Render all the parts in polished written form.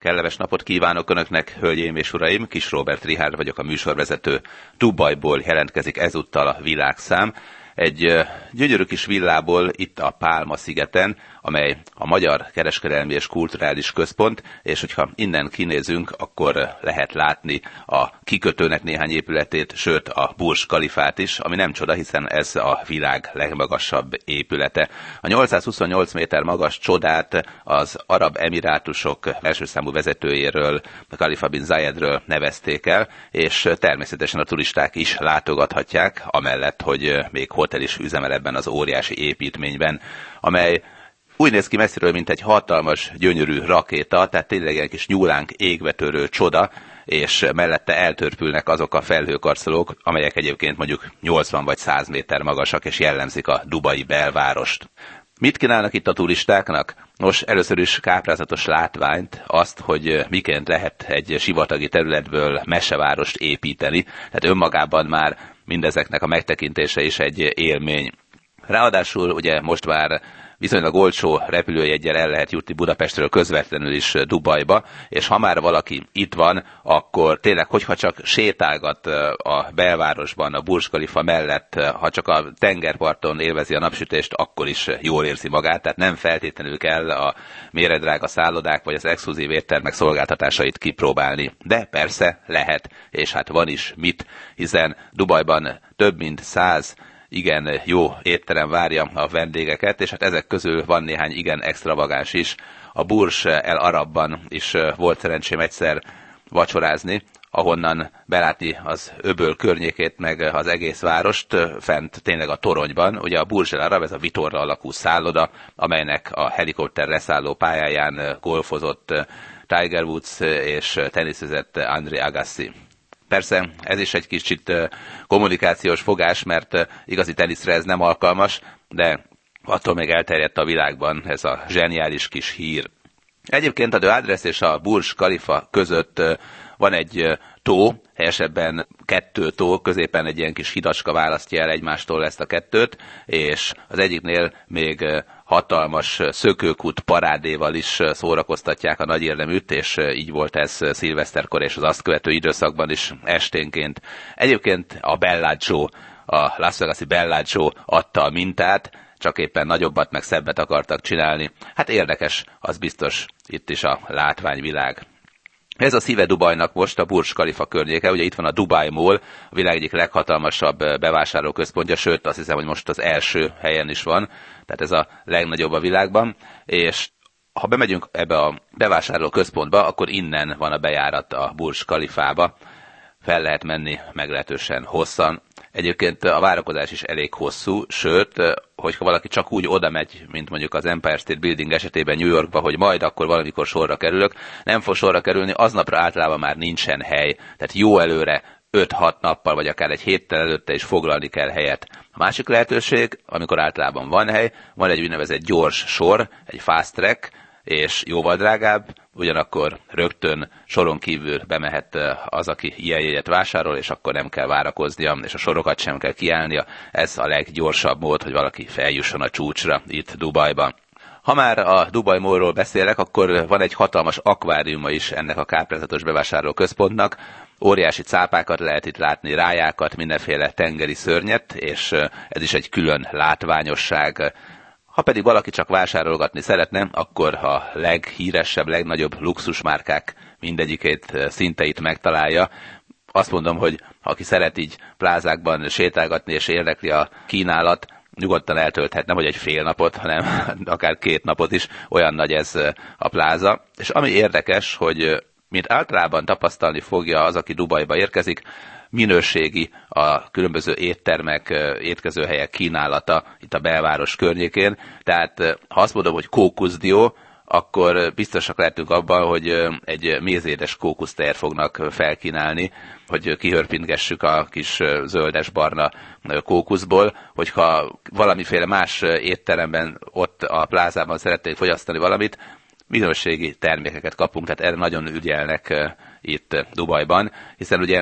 Kellemes napot kívánok Önöknek, hölgyeim és uraim! Kis Róbert Richárd vagyok, a műsorvezető. Dubajból jelentkezik ezúttal a világszám. Egy gyönyörű kis villából itt a Pálma-szigeten, amely a Magyar Kereskedelmi és Kulturális Központ, és hogyha innen kinézünk, akkor lehet látni a kikötőnek néhány épületét, sőt a Burj Khalifát is, ami nem csoda, hiszen ez a világ legmagasabb épülete. A 828 méter magas csodát az Arab Emirátusok első számú vezetőjéről, Khalifa bin Zayedről nevezték el, és természetesen a turisták is látogathatják, amellett, hogy még hotel is üzemel ebben az óriási építményben, amely úgy néz ki messziről, mint egy hatalmas, gyönyörű rakéta, tehát tényleg egy kis nyúlánk égvetörő csoda, és mellette eltörpülnek azok a felhőkarcolók, amelyek egyébként mondjuk 80 vagy 100 méter magasak, és jellemzik a dubai belvárost. Mit kínálnak itt a turistáknak? Nos, először is káprázatos látványt, azt, hogy miként lehet egy sivatagi területből mesevárost építeni, tehát önmagában már mindezeknek a megtekintése is egy élmény. Ráadásul ugye most már viszonylag olcsó repülőjeggyel el lehet jutni Budapestről közvetlenül is Dubajba, és ha már valaki itt van, akkor tényleg, hogyha csak sétálgat a belvárosban, a Burj Khalifa mellett, ha csak a tengerparton élvezi a napsütést, akkor is jól érzi magát, tehát nem feltétlenül kell a méretdrága szállodák vagy az exkluzív éttermek szolgáltatásait kipróbálni. De persze lehet, és hát van is mit, hiszen Dubajban több mint 100 igen jó étterem várja a vendégeket, és hát ezek közül van néhány igen extravagáns is. A Burj El Arabban is volt szerencsém egyszer vacsorázni, ahonnan belátni az öböl környékét, meg az egész várost, fent tényleg a toronyban. Ugye a Burj El Arab, ez a vitorla alakú szálloda, amelynek a helikopter leszálló pályáján golfozott Tiger Woods és teniszezett Andre Agassi. Persze ez is egy kicsit kommunikációs fogás, mert igazi teniszre ez nem alkalmas, de attól még elterjedt a világban ez a zseniális kis hír. Egyébként a The Address és a Burj Khalifa között van egy tó, helyesebben 2 tó, középen egy ilyen kis hidacska választja el egymástól ezt a 2-t, és az egyiknél még hatalmas szökőkút parádéval is szórakoztatják a nagy érdeműt, és így volt ez szilveszterkor és az azt követő időszakban is esténként. Egyébként a Bellagio, a Las Vegas-i Bellagio adta a mintát, csak éppen nagyobbat meg szebbet akartak csinálni. Hát érdekes, az biztos itt is a látványvilág. Ez a szíve Dubajnak most a Burj Khalifa környéke, ugye itt van a Dubai Mall, a világ egyik leghatalmasabb bevásárlóközpontja, sőt azt hiszem, hogy most az első helyen is van, tehát ez a legnagyobb a világban, és ha bemegyünk ebbe a bevásárlóközpontba, akkor innen van a bejárat a Burj Khalifába, fel lehet menni meglehetősen hosszan. Egyébként a várakozás is elég hosszú, sőt, hogyha valaki csak úgy oda megy, mint mondjuk az Empire State Building esetében New Yorkba, hogy majd akkor valamikor sorra kerülök, nem fog sorra kerülni, aznapra általában már nincsen hely, tehát jó előre 5-6 nappal, vagy akár egy héttel előtte is foglalni kell helyet. A másik lehetőség, amikor általában van hely, van egy úgynevezett gyors sor, egy fast track, és jóval drágább, ugyanakkor rögtön soron kívül bemehet az, aki ilyen jegyet vásárol, és akkor nem kell várakoznia, és a sorokat sem kell kiállnia. Ez a leggyorsabb mód, hogy valaki feljusson a csúcsra itt Dubajban. Ha már a Dubai Mallról beszélek, akkor van egy hatalmas akváriuma is ennek a káprázatos bevásárlóközpontnak. Óriási cápákat lehet itt látni, rájákat, mindenféle tengeri szörnyet, és ez is egy külön látványosság. Ha pedig valaki csak vásárolgatni szeretne, akkor a leghíresebb, legnagyobb luxusmárkák mindegyikét szinte itt megtalálja. Azt mondom, hogy aki szeret így plázákban sétálgatni és érdekli a kínálat, nyugodtan eltölthet nem hogy egy fél napot, hanem akár 2 napot is, olyan nagy ez a pláza. És ami érdekes, hogy mint általában tapasztalni fogja az, aki Dubajba érkezik, minőségi a különböző éttermek, étkezőhelyek kínálata itt a belváros környékén. Tehát ha azt mondom, hogy kókuszdió, akkor biztosak lehetünk abban, hogy egy mézédes kókusztejet fognak felkínálni, hogy kihörpintgessük a kis zöldes-barna kókuszból, hogyha valamiféle más étteremben ott a plázában szeretnék fogyasztani valamit, minőségi termékeket kapunk, tehát erre nagyon ügyelnek itt Dubajban, hiszen ugye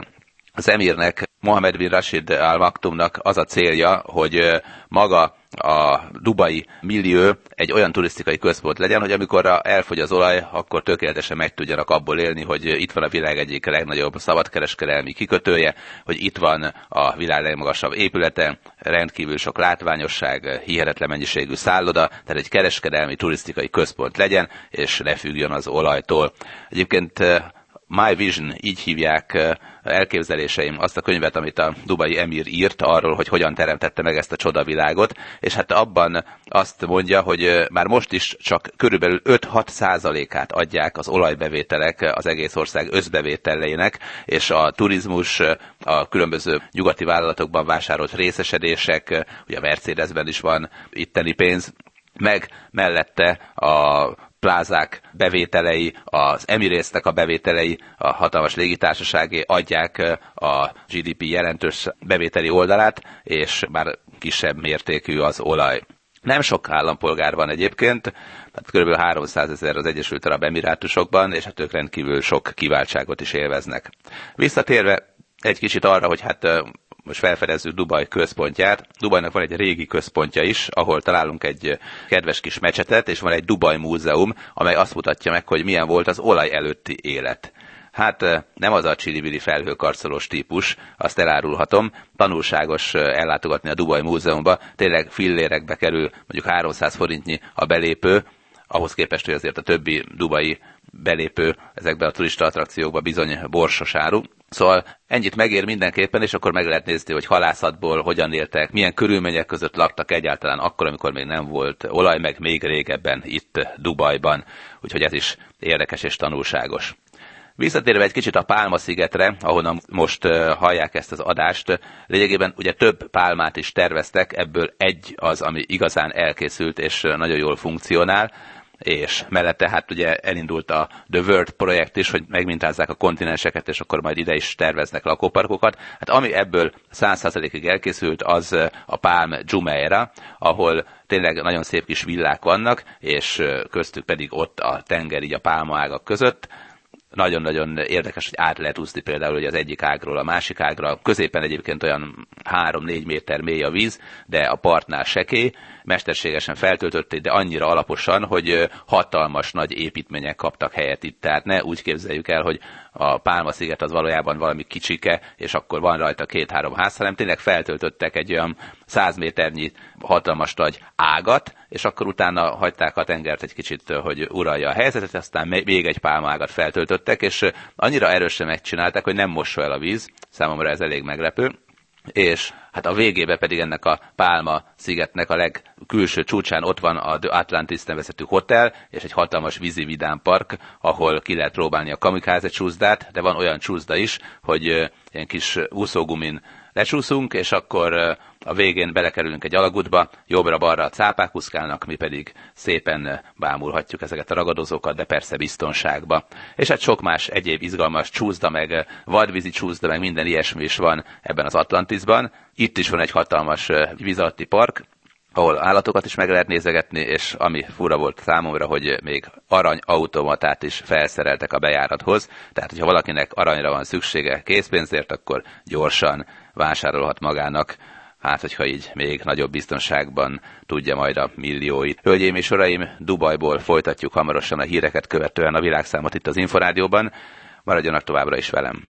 Az emirnek, Mohammed bin Rashid Al Maktoumnak az a célja, hogy maga a dubai millió egy olyan turisztikai központ legyen, hogy amikor elfogy az olaj, akkor tökéletesen meg tudjanak abból élni, hogy itt van a világ egyik legnagyobb szabadkereskedelmi kikötője, hogy itt van a világ legmagasabb épülete, rendkívül sok látványosság, hihetetlen mennyiségű szálloda, tehát egy kereskedelmi turisztikai központ legyen, és ne függjön az olajtól. Egyébként My Vision, így hívják elképzeléseim azt a könyvet, amit a dubai emír írt arról, hogy hogyan teremtette meg ezt a csodavilágot, és hát abban azt mondja, hogy már most is csak körülbelül 5-6%-át adják az olajbevételek az egész ország összbevételeinek, és a turizmus, a különböző nyugati vállalatokban vásárolt részesedések, ugye a Mercedesben is van itteni pénz, meg mellette a plázák bevételei, az Emirates-nek a bevételei, a hatalmas légitársaságé adják a GDP jelentős bevételi oldalát, és már kisebb mértékű az olaj. Nem sok állampolgár van egyébként, tehát kb. 300 000 az Egyesült Arab Emirátusokban, és hát ők rendkívül sok kiváltságot is élveznek. Visszatérve egy kicsit arra, hogy hát most felfedezzük Dubaj központját. Dubajnak van egy régi központja is, ahol találunk egy kedves kis mecsetet, és van egy Dubaj múzeum, amely azt mutatja meg, hogy milyen volt az olaj előtti élet. Hát nem az a csili-bili felhőkarcolós típus, azt elárulhatom, tanulságos ellátogatni a Dubaj múzeumba, tényleg fillérekbe kerül, mondjuk 300 forintnyi a belépő, ahhoz képest, hogy azért a többi dubai belépő ezekben a turista attrakciókba bizony borsos áru. Szóval ennyit megér mindenképpen, és akkor meg lehet nézni, hogy halászatból hogyan éltek, milyen körülmények között laktak egyáltalán akkor, amikor még nem volt olaj, meg még régebben itt Dubajban. Úgyhogy ez is érdekes és tanulságos. Visszatérve egy kicsit a Pálma-szigetre, ahonnan most hallják ezt az adást, lényegében ugye több pálmát is terveztek, ebből egy az, ami igazán elkészült és nagyon jól funkcionál, és mellette hát ugye elindult a The World projekt is, hogy megmintázzák a kontinenseket, és akkor majd ide is terveznek lakóparkokat. Hát ami ebből 100%-ig elkészült, az a Palm Jumeirah, ahol tényleg nagyon szép kis villák vannak, és köztük pedig ott a tenger így a pálmaágak között. Nagyon-nagyon érdekes, hogy át lehet úszni például hogy az egyik ágról a másik ágra. Középen egyébként olyan 3-4 méter mély a víz, de a partnál sekély, mesterségesen feltöltötték, de annyira alaposan, hogy hatalmas nagy építmények kaptak helyet itt. Tehát ne úgy képzeljük el, hogy a Pálma-sziget az valójában valami kicsike, és akkor van rajta 2-3 ház, hanem tényleg feltöltöttek egy olyan 100 méternyi hatalmas nagy ágat, és akkor utána hagyták a tengert egy kicsit, hogy uralja a helyzetet, aztán még egy pálmaágat feltöltöttek, és annyira erősen megcsinálták, hogy nem mossa el a víz, számomra ez elég meglepő, és hát a végében pedig ennek a Pálma-szigetnek a legkülső csúcsán ott van a The Atlantis nevezetű hotel, és egy hatalmas vízi vidámpark, ahol ki lehet próbálni a kamikáze csúszdát, de van olyan csúszda is, hogy ilyen kis úszógumin lecsúszunk, és akkor a végén belekerülünk egy alagútba, jobbra-balra a cápák úszkálnak, mi pedig szépen bámulhatjuk ezeket a ragadozókat, de persze biztonságba. És hát sok más egyéb izgalmas csúszda, meg vadvízi csúszda, meg minden ilyesmi is van ebben az Atlantisban. Itt is van egy hatalmas vízalatti park, ahol állatokat is meg lehet nézegetni, és ami fura volt számomra, hogy még aranyautomatát is felszereltek a bejárathoz, tehát hogyha valakinek aranyra van szüksége készpénzért, akkor gyorsan vásárolhat magának, hát hogyha így még nagyobb biztonságban tudja majd a millióit. Hölgyeim és uraim, Dubajból folytatjuk hamarosan a híreket követően a világszámot itt az Inforádióban, maradjanak továbbra is velem.